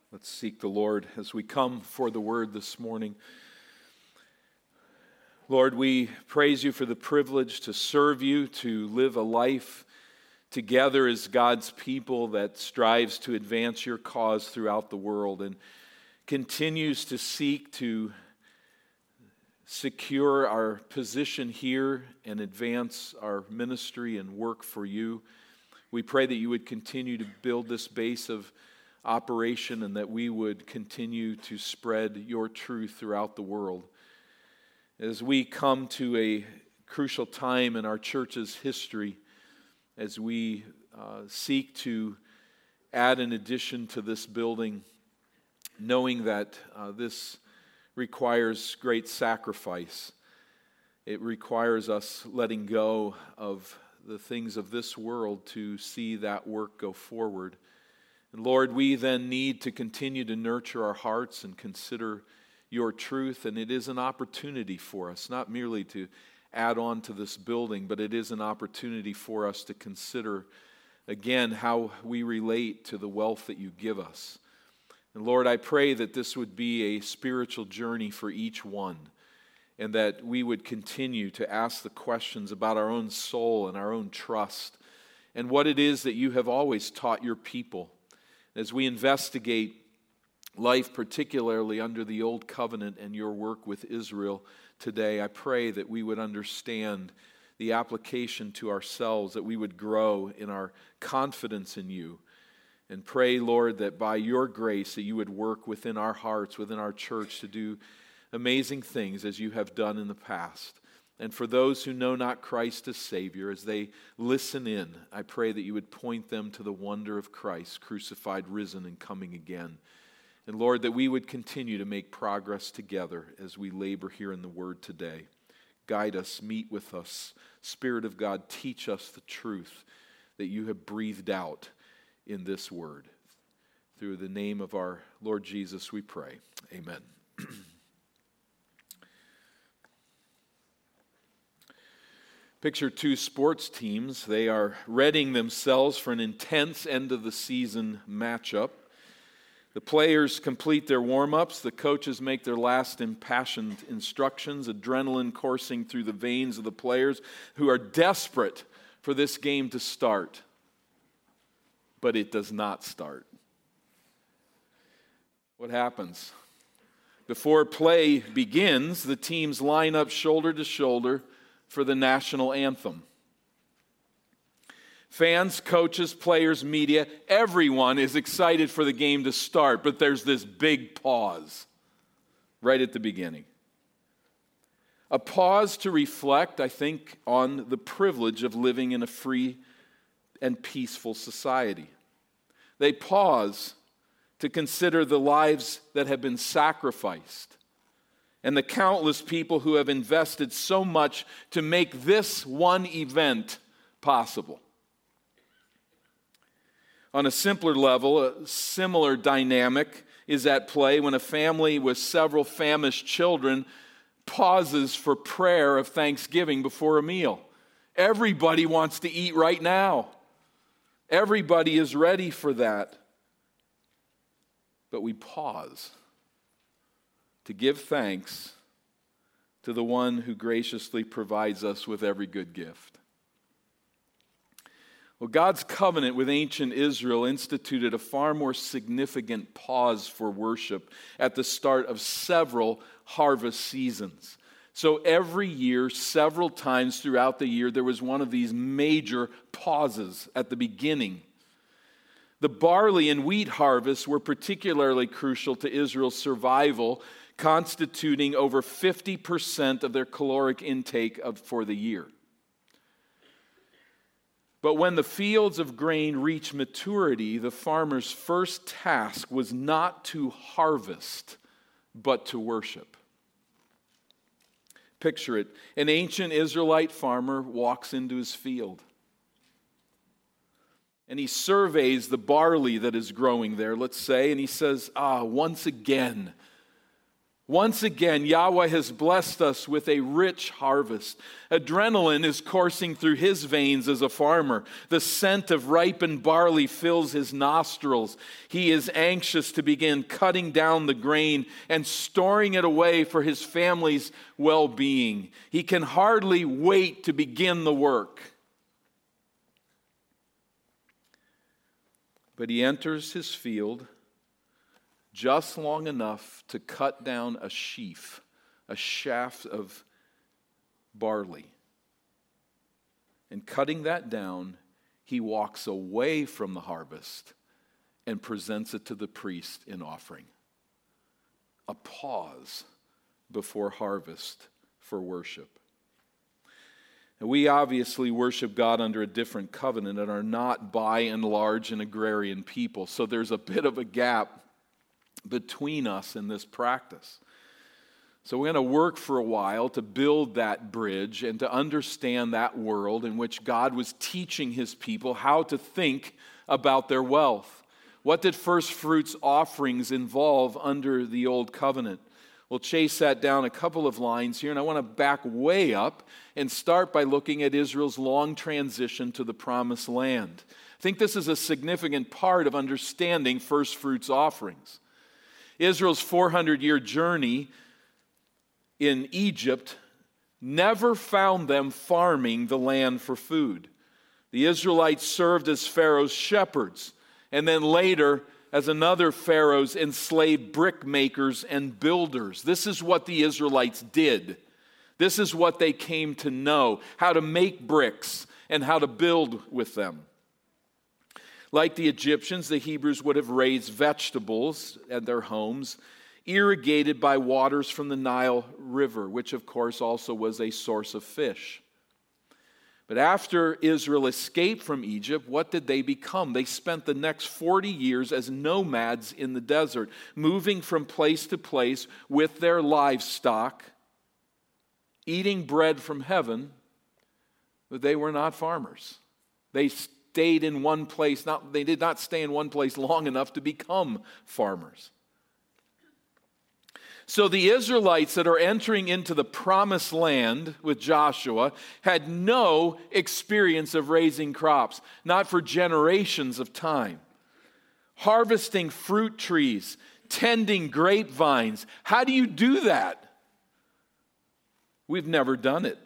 Let's seek the Lord as we come for the word this morning. Lord, we praise you for the privilege to serve you, to live a life together as God's people that strives to advance your cause throughout the world and continues to seek to secure our position here and advance our ministry and work for you. We pray that you would continue to build this base of operation and that we would continue to spread your truth throughout the world. As we come to a crucial time in our church's history, as we seek to add an addition to this building, knowing that this requires great sacrifice. It requires us letting go of the things of this world to see that work go forward. And Lord, we then need to continue to nurture our hearts and consider your truth, and it is an opportunity for us, not merely to add on to this building, but it is an opportunity for us to consider again how we relate to the wealth that you give us. And Lord, I pray that this would be a spiritual journey for each one, and that we would continue to ask the questions about our own soul and our own trust, and what it is that you have always taught your people. As we investigate life, particularly under the Old Covenant and your work with Israel today, I pray that we would understand the application to ourselves, that we would grow in our confidence in you. And pray, Lord, that by your grace that you would work within our hearts, within our church, to do amazing things as you have done in the past. And for those who know not Christ as Savior, as they listen in, I pray that you would point them to the wonder of Christ, crucified, risen, and coming again. And Lord, that we would continue to make progress together as we labor here in the Word today. Guide us, meet with us. Spirit of God, teach us the truth that you have breathed out in this Word. Through the name of our Lord Jesus, we pray. Amen. Picture two sports teams. They are readying themselves for an intense end-of-the-season matchup. The players complete their warm-ups. The coaches make their last impassioned instructions, adrenaline coursing through the veins of the players who are desperate for this game to start. But it does not start. What happens? Before play begins, the teams line up shoulder to shoulder for the national anthem. Fans, coaches, players, media, everyone is excited for the game to start, but there's this big pause right at the beginning. A pause to reflect, I think, on the privilege of living in a free and peaceful society. They pause to consider the lives that have been sacrificed and the countless people who have invested so much to make this one event possible. On a simpler level, a similar dynamic is at play when a family with several famished children pauses for prayer of thanksgiving before a meal. Everybody wants to eat right now. Everybody is ready for that. But we pause to give thanks to the one who graciously provides us with every good gift. Well, God's covenant with ancient Israel instituted a far more significant pause for worship at the start of several harvest seasons. So every year, several times throughout the year, there was one of these major pauses at the beginning. The barley and wheat harvests were particularly crucial to Israel's survival, constituting over 50% of their caloric intake for the year. But when the fields of grain reached maturity, the farmer's first task was not to harvest, but to worship. Picture it. An ancient Israelite farmer walks into his field, and he surveys the barley that is growing there, let's say, and he says, once again, Once again, Yahweh has blessed us with a rich harvest. Adrenaline is coursing through his veins as a farmer. The scent of ripened barley fills his nostrils. He is anxious to begin cutting down the grain and storing it away for his family's well-being. He can hardly wait to begin the work. But he enters his field just long enough to cut down a sheaf, a shaft of barley. And cutting that down, he walks away from the harvest and presents it to the priest in offering. A pause before harvest for worship. And we obviously worship God under a different covenant and are not by and large an agrarian people. So there's a bit of a gap between us in this practice. So we're going to work for a while to build that bridge and to understand that world in which God was teaching his people how to think about their wealth. What did first fruits offerings involve under the old covenant? We'll chase that down a couple of lines here, and I want to back way up and start by looking at Israel's long transition to the promised land. I think this is a significant part of understanding first fruits offerings. Israel's 400-year journey in Egypt never found them farming the land for food. The Israelites served as Pharaoh's shepherds, and then later as another Pharaoh's enslaved brick makers and builders. This is what the Israelites did. This is what they came to know, how to make bricks and how to build with them. Like the Egyptians, the Hebrews would have raised vegetables at their homes, irrigated by waters from the Nile River, which of course also was a source of fish. But after Israel escaped from Egypt, what did they become? They spent the next 40 years as nomads in the desert, moving from place to place with their livestock, eating bread from heaven, but they were not farmers. They stayed in one place. They did not stay in one place long enough to become farmers. So the Israelites that are entering into the promised land with Joshua had no experience of raising crops, not for generations of time. Harvesting fruit trees, tending grapevines. How do you do that? We've never done it.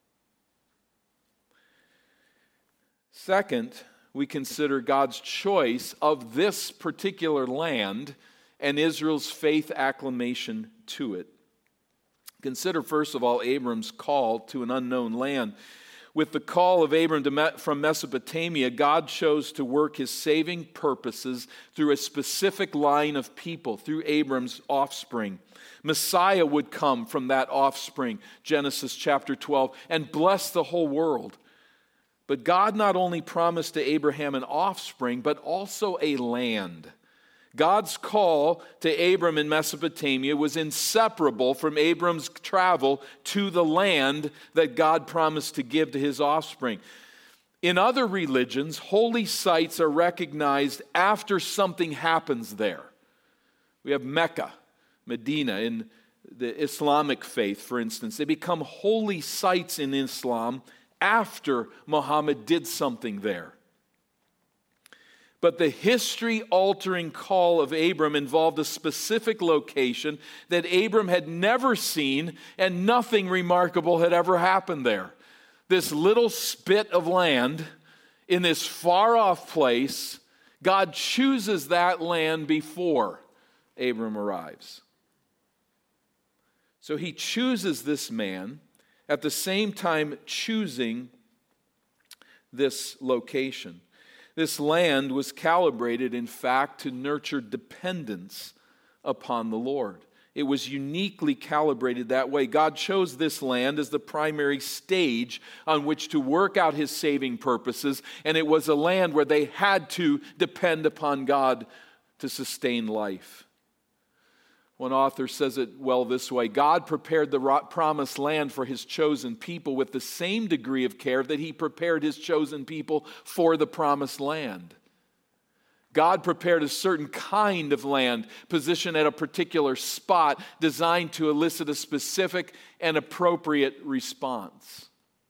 Second, we consider God's choice of this particular land and Israel's faith acclamation to it. Consider, first of all, Abram's call to an unknown land. With the call of Abram from Mesopotamia, God chose to work his saving purposes through a specific line of people, through Abram's offspring. Messiah would come from that offspring, Genesis chapter 12, and bless the whole world. But God not only promised to Abraham an offspring, but also a land. God's call to Abram in Mesopotamia was inseparable from Abram's travel to the land that God promised to give to his offspring. In other religions, holy sites are recognized after something happens there. We have Mecca, Medina, in the Islamic faith, for instance. They become holy sites in Islam after Muhammad did something there. But the history-altering call of Abram involved a specific location that Abram had never seen, and nothing remarkable had ever happened there. This little spit of land in this far-off place, God chooses that land before Abram arrives. So he chooses this man, at the same time choosing this location. This land was calibrated, in fact, to nurture dependence upon the Lord. It was uniquely calibrated that way. God chose this land as the primary stage on which to work out his saving purposes, and it was a land where they had to depend upon God to sustain life. One author says it well this way: God prepared the promised land for his chosen people with the same degree of care that he prepared his chosen people for the promised land. God prepared a certain kind of land positioned at a particular spot designed to elicit a specific and appropriate response.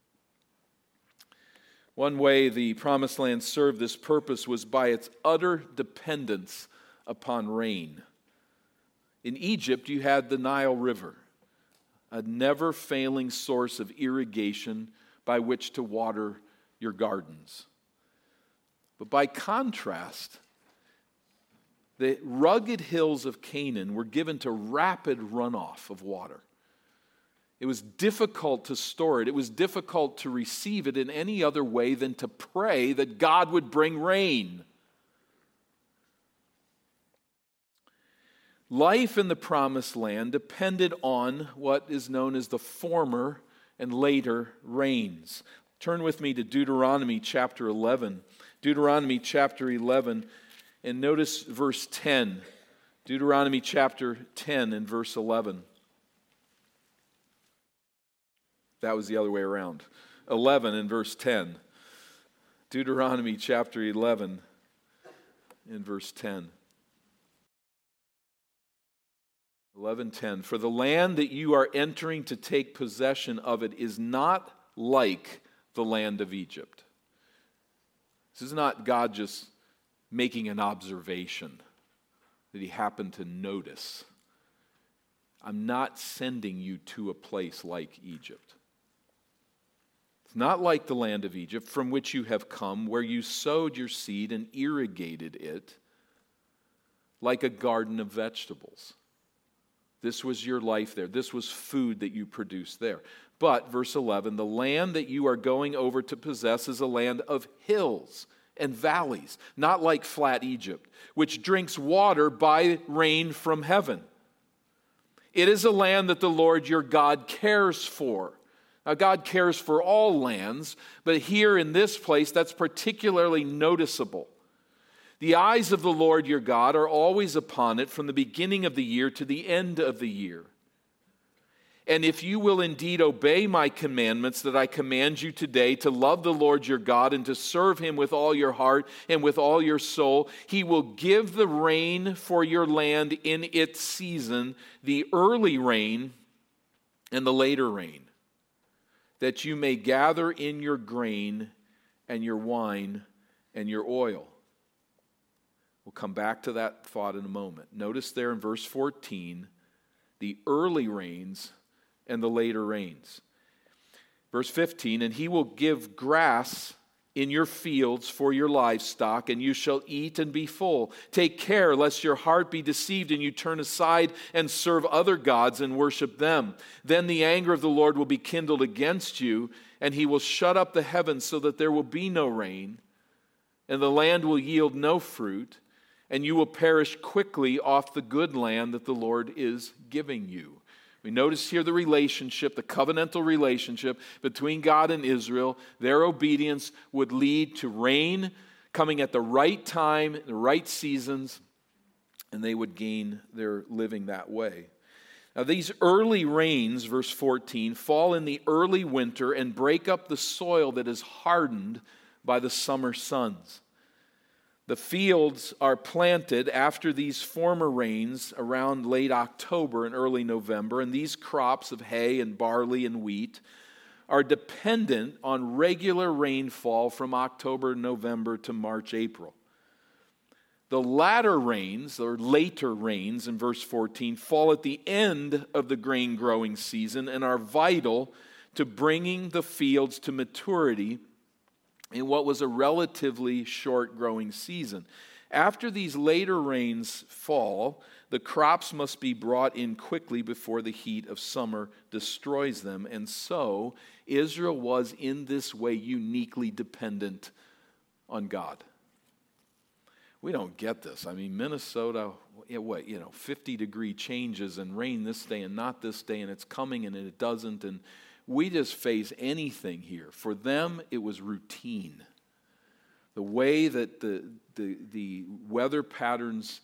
One way the Promised Land served this purpose was by its utter dependence upon rain. In Egypt, you had the Nile River, a never-failing source of irrigation by which to water your gardens. But by contrast, the rugged hills of Canaan were given to rapid runoff of water. It was difficult to store it. It was difficult to receive it in any other way than to pray that God would bring rain. Life in the Promised Land depended on what is known as the former and later rains. Turn with me to Deuteronomy chapter 11. Deuteronomy chapter 11, and notice verse 10. Deuteronomy chapter 10 and verse 11. That was the other way around. 11 and verse 10. Deuteronomy chapter 11 and verse 10. 11:10. For the land that you are entering to take possession of it is not like the land of Egypt. This is not God just making an observation that he happened to notice. I'm not sending you to a place like Egypt. It's not like the land of Egypt from which you have come, where you sowed your seed and irrigated it like a garden of vegetables. This was your life there. This was food that you produced there. But, verse 11, the land that you are going over to possess is a land of hills and valleys, not like flat Egypt, which drinks water by rain from heaven. It is a land that the Lord your God cares for. Now, God cares for all lands, but here in this place, that's particularly noticeable. The eyes of the Lord your God are always upon it from the beginning of the year to the end of the year. And if you will indeed obey my commandments that I command you today to love the Lord your God and to serve him with all your heart and with all your soul, he will give the rain for your land in its season, the early rain and the later rain, that you may gather in your grain and your wine and your oil. We'll come back to that thought in a moment. Notice there in verse 14, the early rains and the later rains. Verse 15, and he will give grass in your fields for your livestock, and you shall eat and be full. Take care lest your heart be deceived and you turn aside and serve other gods and worship them. Then the anger of the Lord will be kindled against you, and he will shut up the heavens so that there will be no rain, and the land will yield no fruit, and you will perish quickly off the good land that the Lord is giving you. We notice here the relationship, the covenantal relationship between God and Israel. Their obedience would lead to rain coming at the right time, the right seasons, and they would gain their living that way. Now these early rains, verse 14, fall in the early winter and break up the soil that is hardened by the summer suns. The fields are planted after these former rains around late October and early November, and these crops of hay and barley and wheat are dependent on regular rainfall from October, November to March, April. The latter rains, or later rains in verse 14, fall at the end of the grain growing season and are vital to bringing the fields to maturity in what was a relatively short growing season. After these later rains fall, the crops must be brought in quickly before the heat of summer destroys them. And so, Israel was in this way uniquely dependent on God. We don't get this. I mean, Minnesota, 50-degree changes and rain this day and not this day, and it's coming and it doesn't, and we just face anything here. For them, it was routine. The way that the weather patterns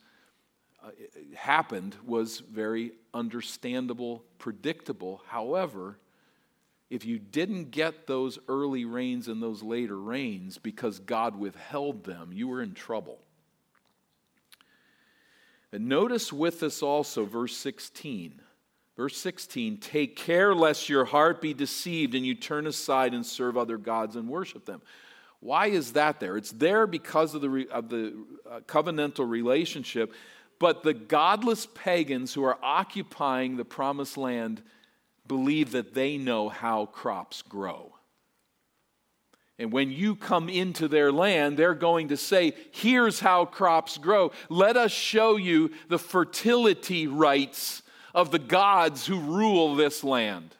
happened was very understandable, predictable. However, if you didn't get those early rains and those later rains because God withheld them, you were in trouble. And notice with us also verse 16. Verse 16, take care lest your heart be deceived and you turn aside and serve other gods and worship them. Why is that there? It's there because of the covenantal relationship, but the godless pagans who are occupying the promised land believe that they know how crops grow. And when you come into their land, they're going to say, here's how crops grow. Let us show you the fertility rights of the gods who rule this land.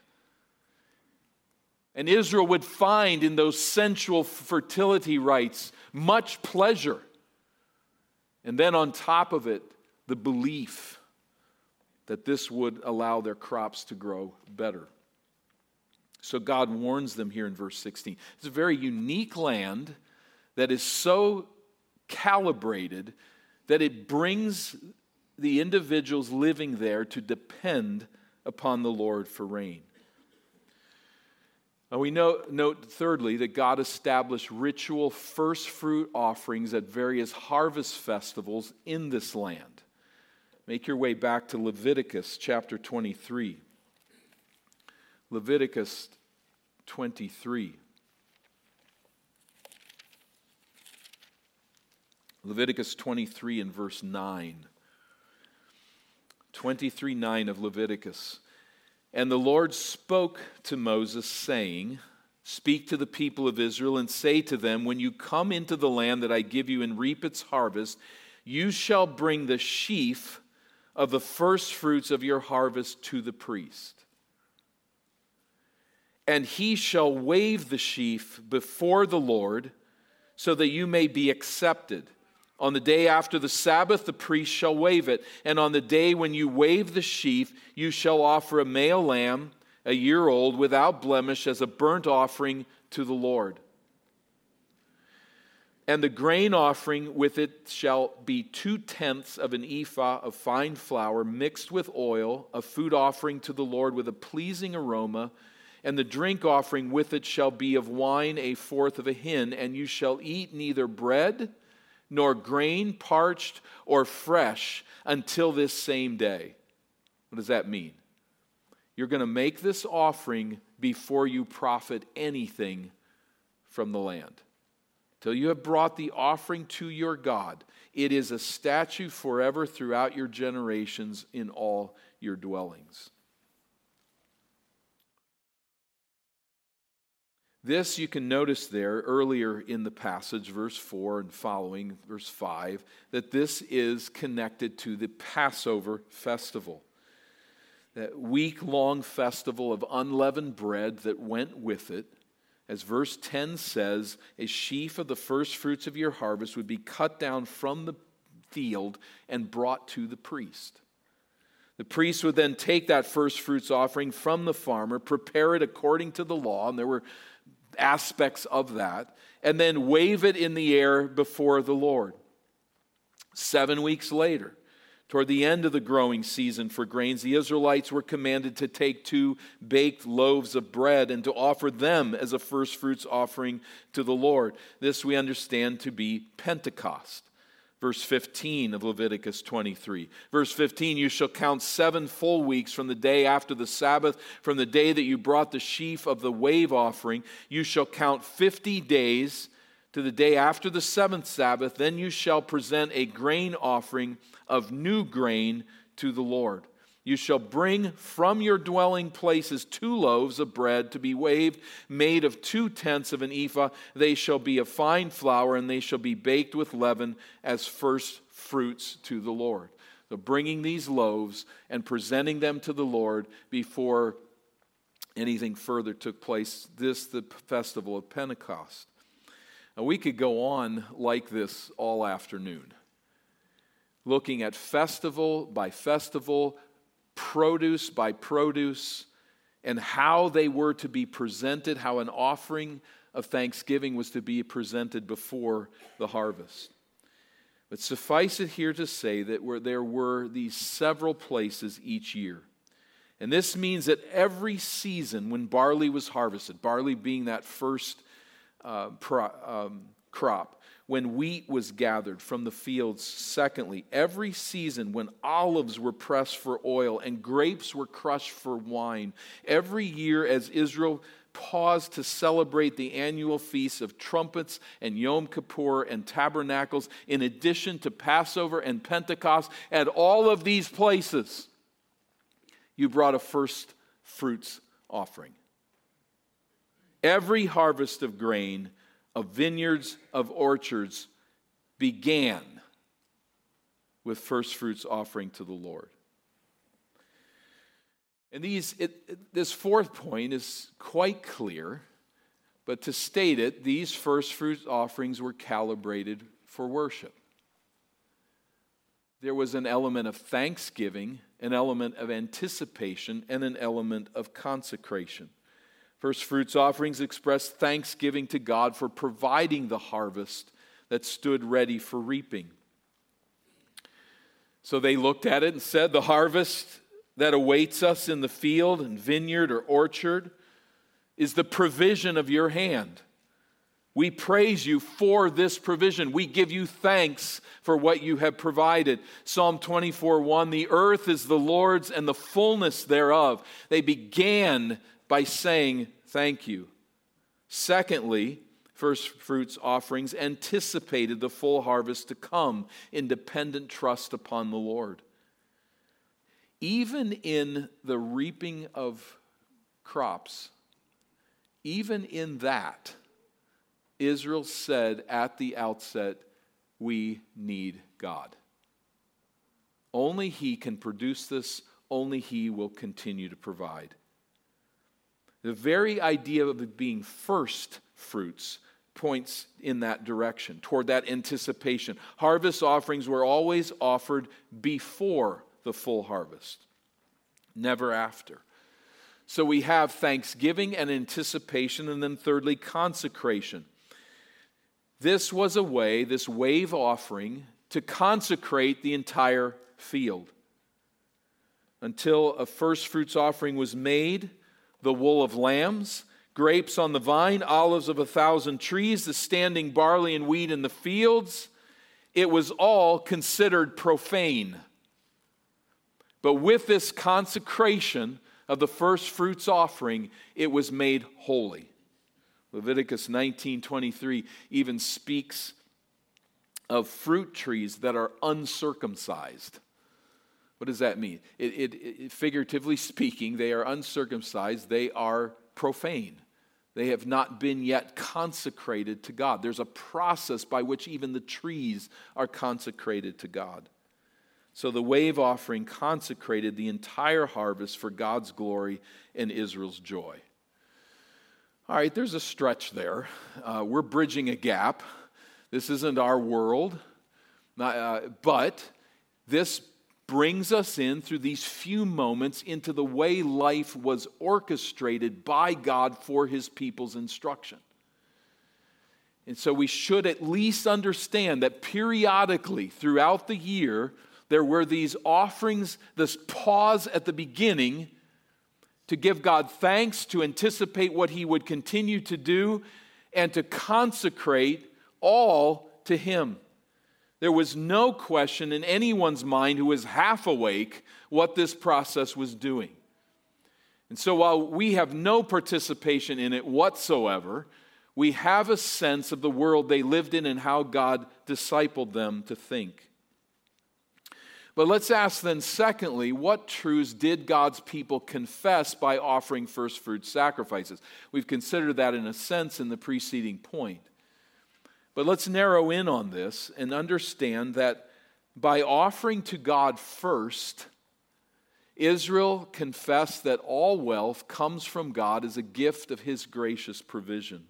And Israel would find in those sensual fertility rites much pleasure. And then on top of it, the belief that this would allow their crops to grow better. So God warns them here in verse 16. It's a very unique land that is so calibrated that it brings the individuals living there to depend upon the Lord for rain. Now we note thirdly that God established ritual first fruit offerings at various harvest festivals in this land. Make your way back to Leviticus chapter 23. Leviticus 23. Leviticus 23 and verse 9. 23:9 of Leviticus. And the Lord spoke to Moses, saying, speak to the people of Israel and say to them, when you come into the land that I give you and reap its harvest, you shall bring the sheaf of the first fruits of your harvest to the priest. And he shall wave the sheaf before the Lord, so that you may be accepted. On the day after the Sabbath, the priest shall wave it. And on the day when you wave the sheaf, you shall offer a male lamb, a year old, without blemish, as a burnt offering to the Lord. And the grain offering with it shall be 2/10 of an ephah of fine flour mixed with oil, a food offering to the Lord with a pleasing aroma. And the drink offering with it shall be of wine 1/4 of a hin. And you shall eat neither bread nor grain parched or fresh until this same day. What does that mean? You're going to make this offering before you profit anything from the land. Till you have brought the offering to your God. It is a statute forever throughout your generations in all your dwellings. This you can notice there earlier in the passage, verse 4 and following, verse 5, that this is connected to the Passover festival. That week-long festival of unleavened bread that went with it. As verse 10 says, a sheaf of the first fruits of your harvest would be cut down from the field and brought to the priest. The priest would then take that first fruits offering from the farmer, prepare it according to the law, and there were aspects of that, and then wave it in the air before the Lord. 7 weeks later, toward the end of the growing season for grains, the Israelites were commanded to take 2 baked loaves of bread and to offer them as a first fruits offering to the Lord. This we understand to be Pentecost. Verse 15 of Leviticus 23. Verse 15, you shall count 7 full weeks from the day after the Sabbath, from the day that you brought the sheaf of the wave offering. You shall count 50 days to the day after the 7th Sabbath. Then you shall present a grain offering of new grain to the Lord. You shall bring from your dwelling places 2 loaves of bread to be waved, made of 2/10 of an ephah. They shall be of fine flour, and they shall be baked with leaven as first fruits to the Lord. So bringing these loaves and presenting them to the Lord before anything further took place. This, the festival of Pentecost. Now we could go on like this all afternoon, looking at festival by festival, produce by produce, and how they were to be presented, how an offering of thanksgiving was to be presented before the harvest. But suffice it here to say that there were these several places each year. And this means that every season when barley was harvested, barley being that first crop, when wheat was gathered from the fields. Secondly, every season when olives were pressed for oil and grapes were crushed for wine. Every year as Israel paused to celebrate the annual feasts of trumpets and Yom Kippur and tabernacles, in addition to Passover and Pentecost, at all of these places, you brought a first fruits offering. Every harvest of grain, of vineyards, of orchards, began with first fruits offering to the Lord. And this fourth point is quite clear, but to state it, these first fruits offerings were calibrated for worship. There was an element of thanksgiving, an element of anticipation, and an element of consecration. First fruits offerings expressed thanksgiving to God for providing the harvest that stood ready for reaping. So they looked at it and said, the harvest that awaits us in the field and vineyard or orchard is the provision of your hand. We praise you for this provision. We give you thanks for what you have provided. Psalm 24:1, the earth is the Lord's and the fullness thereof. They began by saying thank you. Secondly, first fruits offerings anticipated the full harvest to come in dependent trust upon the Lord. Even in the reaping of crops, even in that, Israel said at the outset, we need God. Only He can produce this. Only He will continue to provide. The very idea of it being first fruits points in that direction, toward that anticipation. Harvest offerings were always offered before the full harvest, never after. So we have thanksgiving and anticipation, and then thirdly, consecration. This was a way, this wave offering, to consecrate the entire field. Until a first fruits offering was made, the wool of lambs, grapes on the vine, olives of 1,000 trees, the standing barley and wheat in the fields, it was all considered profane. But with this consecration of the first fruits offering, it was made holy. Leviticus 19:23 even speaks of fruit trees that are uncircumcised. What does that mean? Figuratively speaking, they are uncircumcised, they are profane. They have not been yet consecrated to God. There's a process by which even the trees are consecrated to God. So the wave offering consecrated the entire harvest for God's glory and Israel's joy. All right, there's a stretch there. We're bridging a gap. This isn't our world. But this brings us in through these few moments into the way life was orchestrated by God for His people's instruction. And so we should at least understand that periodically throughout the year, there were these offerings, this pause at the beginning to give God thanks, to anticipate what He would continue to do, and to consecrate all to Him. There was no question in anyone's mind who was half awake what this process was doing. And so while we have no participation in it whatsoever, we have a sense of the world they lived in and how God discipled them to think. But let's ask then, secondly, what truths did God's people confess by offering first fruit sacrifices? We've considered that in a sense in the preceding point. But let's narrow in on this and understand that by offering to God first, Israel confessed that all wealth comes from God as a gift of His gracious provision.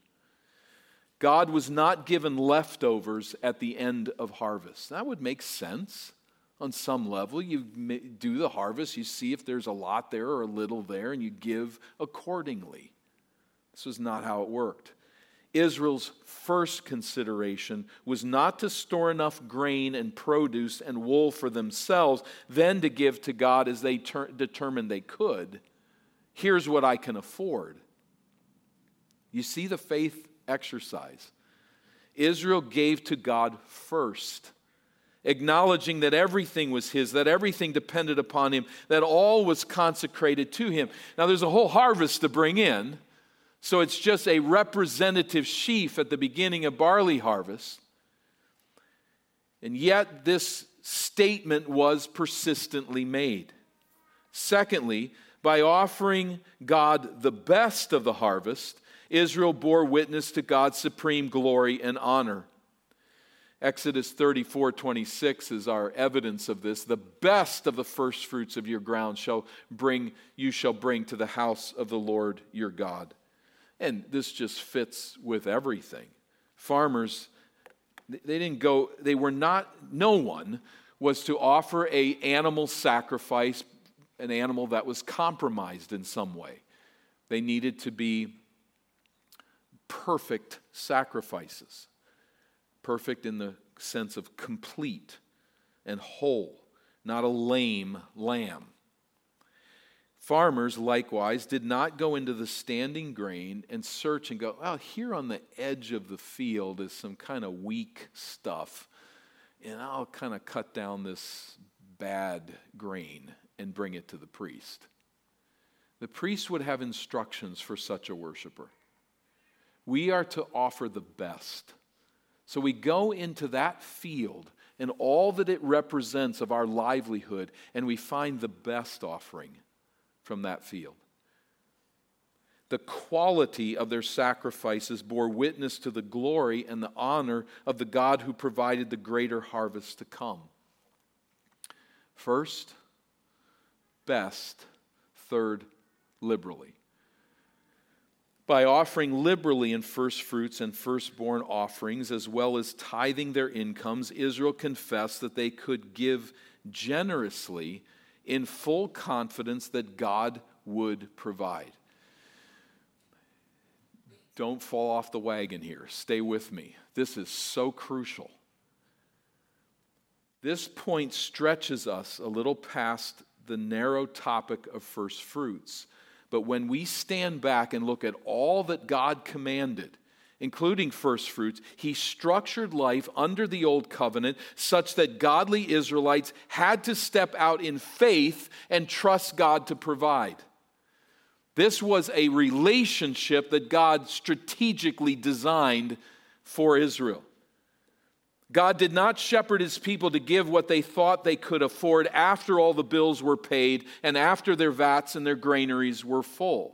God was not given leftovers at the end of harvest. That would make sense. On some level, you do the harvest, you see if there's a lot there or a little there, and you give accordingly. This was not how it worked. Israel's first consideration was not to store enough grain and produce and wool for themselves, then to give to God as they determined they could. Here's what I can afford. You see the faith exercise. Israel gave to God first, acknowledging that everything was His, that everything depended upon Him, that all was consecrated to Him. Now there's a whole harvest to bring in, so it's just a representative sheaf at the beginning of barley harvest. And yet this statement was persistently made. Secondly, by offering God the best of the harvest, Israel bore witness to God's supreme glory and honor. Exodus 34:26 is our evidence of this. The best of the first fruits of your ground you shall bring to the house of the Lord your God. And this just fits with everything. Farmers, no one was to offer an animal sacrifice, an animal that was compromised in some way. They needed to be perfect sacrifices. Perfect in the sense of complete and whole, not a lame lamb. Farmers, likewise, did not go into the standing grain and search and go, well, here on the edge of the field is some kind of weak stuff, and I'll kind of cut down this bad grain and bring it to the priest. The priest would have instructions for such a worshiper. We are to offer the best. So we go into that field and all that it represents of our livelihood, and we find the best offering from that field. The quality of their sacrifices bore witness to the glory and the honor of the God who provided the greater harvest to come. First, best. Third, liberally. By offering liberally in first fruits and firstborn offerings, as well as tithing their incomes, Israel confessed that they could give generously in full confidence that God would provide. Don't fall off the wagon here. Stay with me. This is so crucial. This point stretches us a little past the narrow topic of first fruits. But when we stand back and look at all that God commanded, including first fruits, He structured life under the old covenant such that godly Israelites had to step out in faith and trust God to provide. This was a relationship that God strategically designed for Israel. God did not shepherd His people to give what they thought they could afford after all the bills were paid and after their vats and their granaries were full.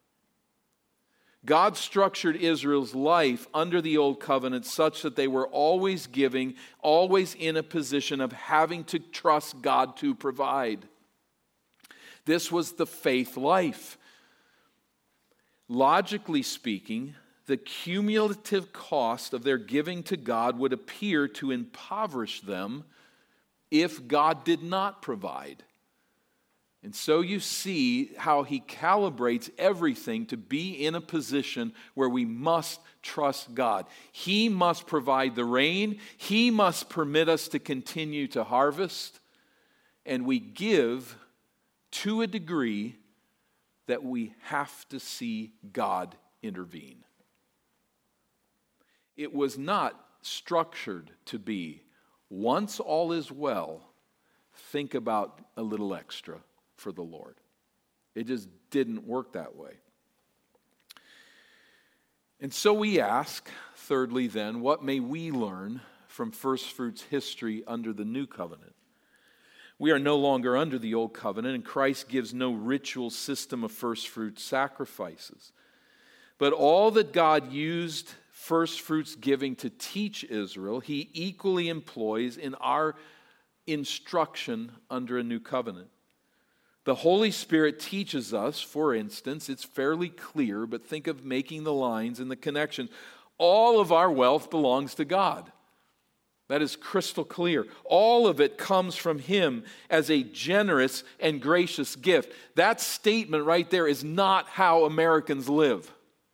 God structured Israel's life under the old covenant such that they were always giving, always in a position of having to trust God to provide. This was the faith life. Logically speaking, the cumulative cost of their giving to God would appear to impoverish them if God did not provide. And so you see how He calibrates everything to be in a position where we must trust God. He must provide the rain. He must permit us to continue to harvest. And we give to a degree that we have to see God intervene. It was not structured to be, once all is well, think about a little extra for the Lord. It just didn't work that way. And so we ask, thirdly then, what may we learn from first fruits history under the new covenant? We are no longer under the old covenant, and Christ gives no ritual system of first fruit sacrifices. But all that God used first fruits giving to teach Israel, He equally employs in our instruction under a new covenant. The Holy Spirit teaches us, for instance, it's fairly clear, but think of making the lines and the connection. All of our wealth belongs to God. That is crystal clear. All of it comes from Him as a generous and gracious gift. That statement right there is not how Americans live.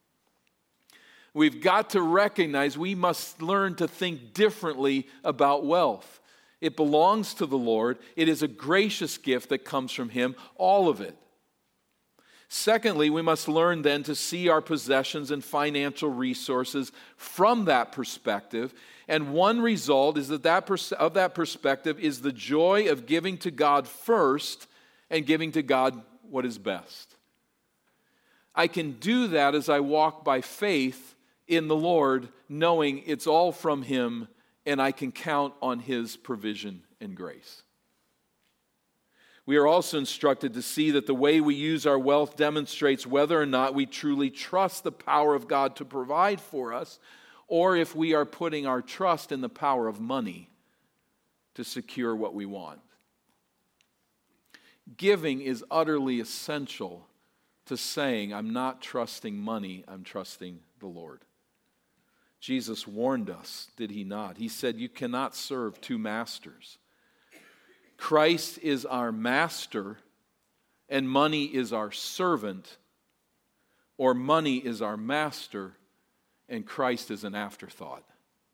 We've got to recognize we must learn to think differently about wealth. It belongs to the Lord. It is a gracious gift that comes from Him, all of it. Secondly, we must learn then to see our possessions and financial resources from that perspective. And one result is that of that perspective is the joy of giving to God first and giving to God what is best. I can do that as I walk by faith in the Lord, knowing it's all from Him and I can count on His provision and grace. We are also instructed to see that the way we use our wealth demonstrates whether or not we truly trust the power of God to provide for us, or if we are putting our trust in the power of money to secure what we want. Giving is utterly essential to saying, I'm not trusting money, I'm trusting the Lord. Jesus warned us, did He not? He said, you cannot serve two masters. Christ is our master and money is our servant, or money is our master and Christ is an afterthought.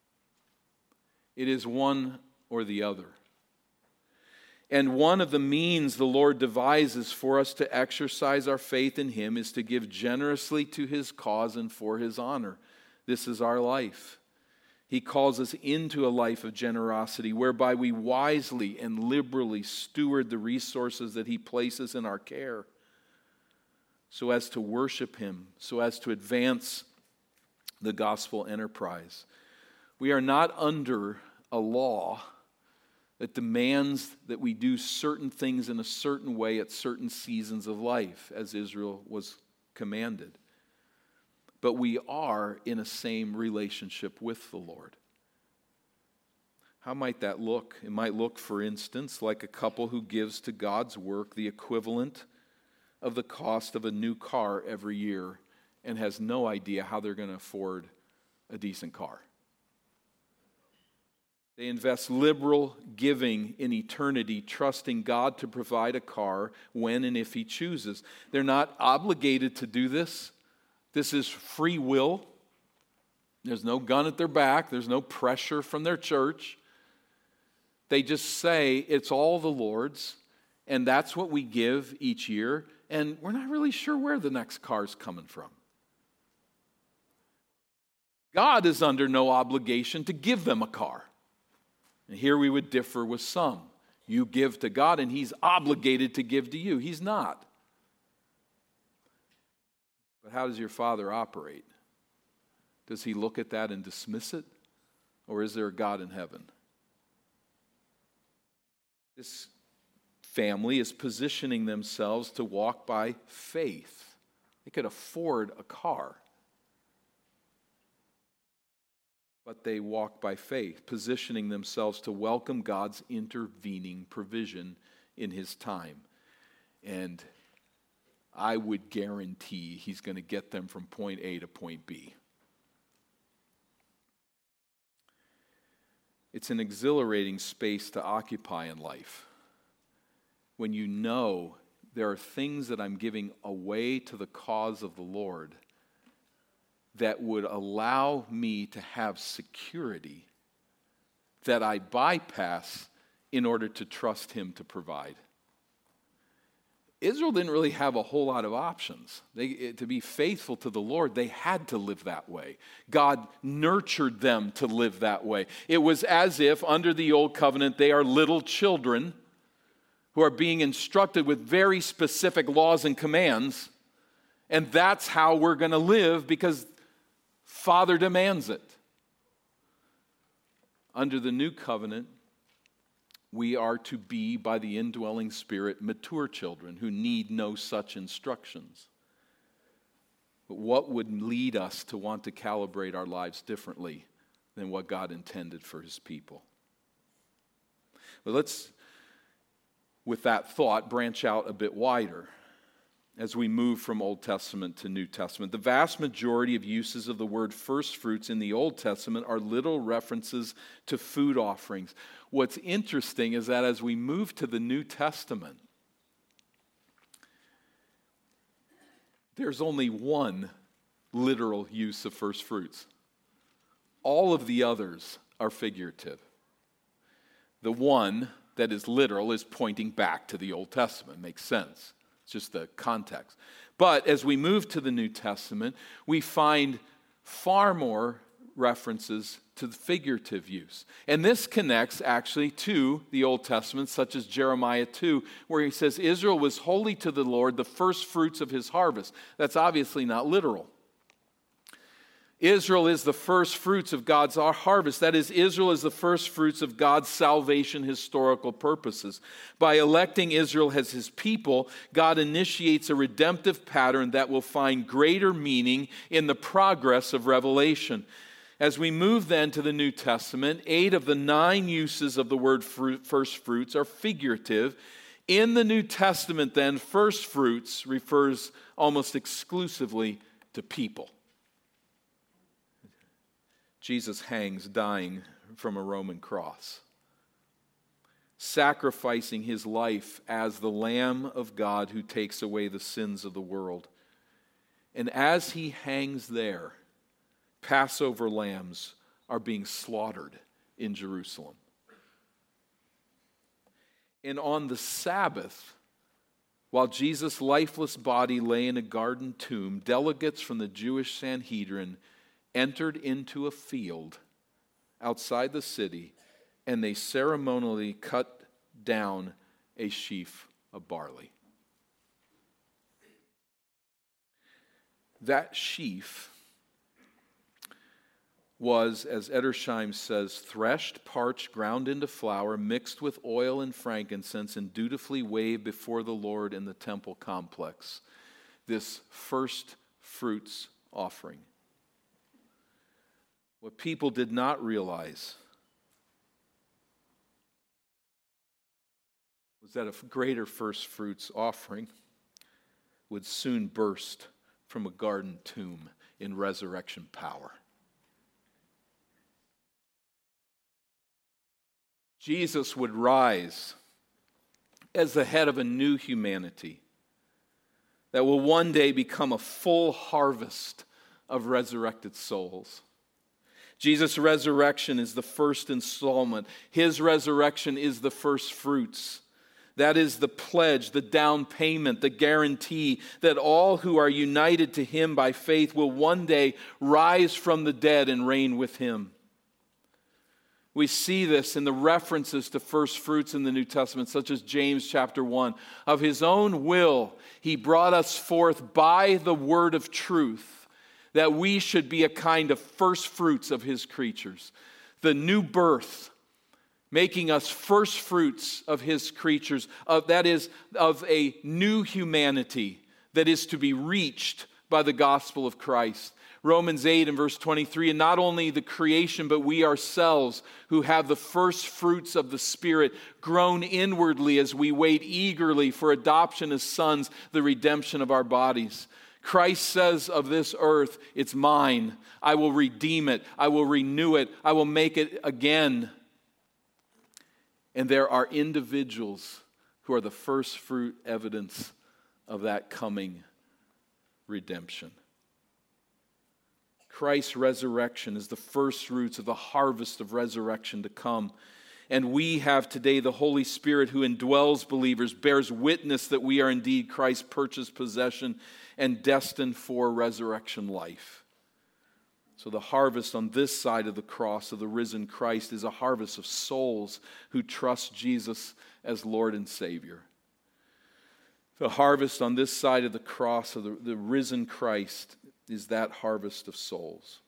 It is one or the other. And one of the means the Lord devises for us to exercise our faith in Him is to give generously to His cause and for His honor. This is our life. He calls us into a life of generosity whereby we wisely and liberally steward the resources that He places in our care so as to worship Him, so as to advance the gospel enterprise. We are not under a law that demands that we do certain things in a certain way at certain seasons of life, as Israel was commanded. But we are in a same relationship with the Lord. How might that look? It might look, for instance, like a couple who gives to God's work the equivalent of the cost of a new car every year and has no idea how they're going to afford a decent car. They invest liberal giving in eternity, trusting God to provide a car when and if He chooses. They're not obligated to do this. This is free will. There's no gun at their back. There's no pressure from their church. They just say it's all the Lord's, and that's what we give each year, and we're not really sure where the next car's coming from. God is under no obligation to give them a car. And here we would differ with some. You give to God, and He's obligated to give to you. He's not. But how does your Father operate? Does He look at that and dismiss it? Or is there a God in heaven? This family is positioning themselves to walk by faith. They could afford a car. But they walk by faith, positioning themselves to welcome God's intervening provision in His time. And I would guarantee He's going to get them from point A to point B. It's an exhilarating space to occupy in life when you know there are things that I'm giving away to the cause of the Lord that would allow me to have security that I bypass in order to trust Him to provide. Israel didn't really have a whole lot of options. To be faithful to the Lord, they had to live that way. God nurtured them to live that way. It was as if under the old covenant they are little children who are being instructed with very specific laws and commands, and that's how we're going to live because Father demands it. Under the new covenant, we are to be, by the indwelling Spirit, mature children who need no such instructions. But what would lead us to want to calibrate our lives differently than what God intended for His people? But let's, with that thought, branch out a bit wider as we move from Old Testament to New Testament. The vast majority of uses of the word first fruits in the Old Testament are little references to food offerings. What's interesting is that as we move to the New Testament, there's only one literal use of first fruits. All of the others are figurative. The one that is literal is pointing back to the Old Testament. Makes sense. It's just the context. But as we move to the New Testament, we find far more references to the figurative use. And this connects actually to the Old Testament, such as Jeremiah 2, where he says, Israel was holy to the Lord, the first fruits of his harvest. That's obviously not literal. Israel is the first fruits of God's harvest. That is, Israel is the first fruits of God's salvation historical purposes. By electing Israel as his people, God initiates a redemptive pattern that will find greater meaning in the progress of Revelation. As we move then to the New Testament, 8 of the 9 uses of the word first fruits are figurative. In the New Testament then, first fruits refers almost exclusively to people. Jesus hangs dying from a Roman cross, sacrificing his life as the Lamb of God who takes away the sins of the world. And as he hangs there, Passover lambs are being slaughtered in Jerusalem. And on the Sabbath, while Jesus' lifeless body lay in a garden tomb, delegates from the Jewish Sanhedrin entered into a field outside the city, and they ceremonially cut down a sheaf of barley. That sheaf was, as Edersheim says, threshed, parched, ground into flour, mixed with oil and frankincense, and dutifully waved before the Lord in the temple complex. This first fruits offering. What people did not realize was that a greater first fruits offering would soon burst from a garden tomb in resurrection power. Jesus would rise as the head of a new humanity that will one day become a full harvest of resurrected souls. Jesus' resurrection is the first installment. His resurrection is the first fruits. That is the pledge, the down payment, the guarantee that all who are united to him by faith will one day rise from the dead and reign with him. We see this in the references to first fruits in the New Testament, such as James chapter 1. Of his own will, he brought us forth by the word of truth, that we should be a kind of first fruits of his creatures. The new birth, making us first fruits of his creatures, that is, of a new humanity that is to be reached by the gospel of Christ. Romans 8 and verse 23, and not only the creation, but we ourselves who have the first fruits of the Spirit groan inwardly as we wait eagerly for adoption as sons, the redemption of our bodies. Christ says of this earth, it's mine. I will redeem it. I will renew it. I will make it again. And there are individuals who are the first fruit evidence of that coming redemption. Christ's resurrection is the first fruits of the harvest of resurrection to come. And we have today the Holy Spirit who indwells believers, bears witness that we are indeed Christ's purchased possession and destined for resurrection life. So the harvest on this side of the cross of the risen Christ is a harvest of souls who trust Jesus as Lord and Savior. The harvest on this side of the cross of the risen Christ is that harvest of souls.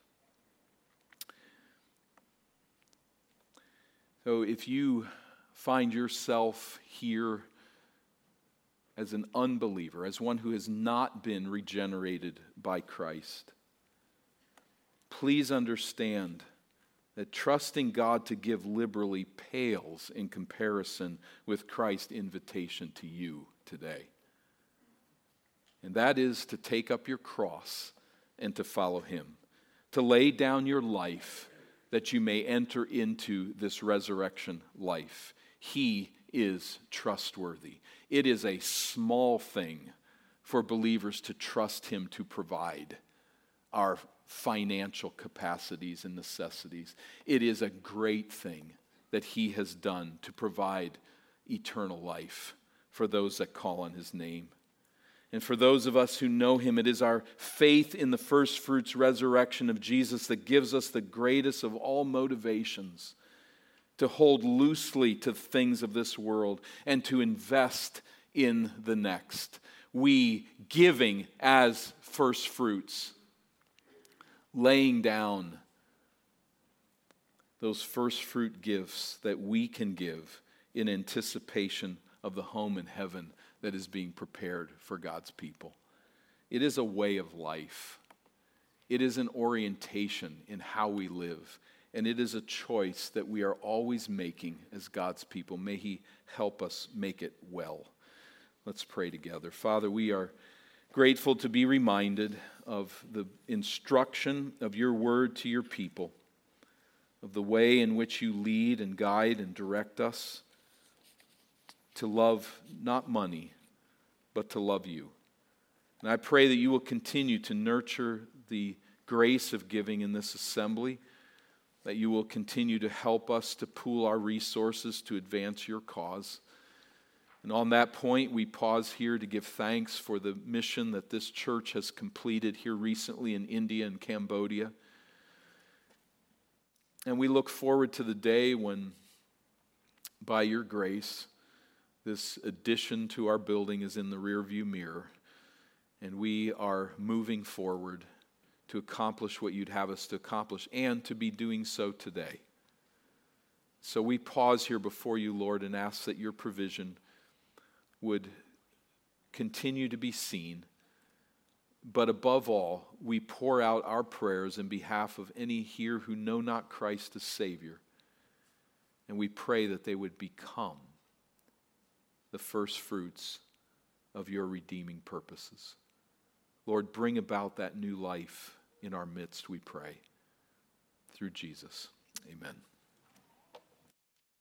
So if you find yourself here as an unbeliever, as one who has not been regenerated by Christ, please understand that trusting God to give liberally pales in comparison with Christ's invitation to you today. And that is to take up your cross and to follow him, to lay down your life that you may enter into this resurrection life. He is trustworthy. It is a small thing for believers to trust him to provide our financial capacities and necessities. It is a great thing that he has done to provide eternal life for those that call on his name. And for those of us who know him, it is our faith in the first fruits resurrection of Jesus that gives us the greatest of all motivations to hold loosely to things of this world and to invest in the next. We giving as first fruits, laying down those first fruit gifts that we can give in anticipation of the home in heaven that is being prepared for God's people. It is a way of life. It is an orientation in how we live. And it is a choice that we are always making as God's people. May he help us make it well. Let's pray together. Father, we are grateful to be reminded of the instruction of your word to your people, of the way in which you lead and guide and direct us to love not money, but to love you. And I pray that you will continue to nurture the grace of giving in this assembly, that you will continue to help us to pool our resources to advance your cause. And on that point, we pause here to give thanks for the mission that this church has completed here recently in India and Cambodia. And we look forward to the day when, by your grace, this addition to our building is in the rearview mirror, and we are moving forward to accomplish what you'd have us to accomplish, and to be doing so today. So we pause here before you, Lord, and ask that your provision would continue to be seen. But above all, we pour out our prayers in behalf of any here who know not Christ as Savior. And we pray that they would become the first fruits of your redeeming purposes. Lord, bring about that new life in our midst, we pray. Through Jesus. Amen.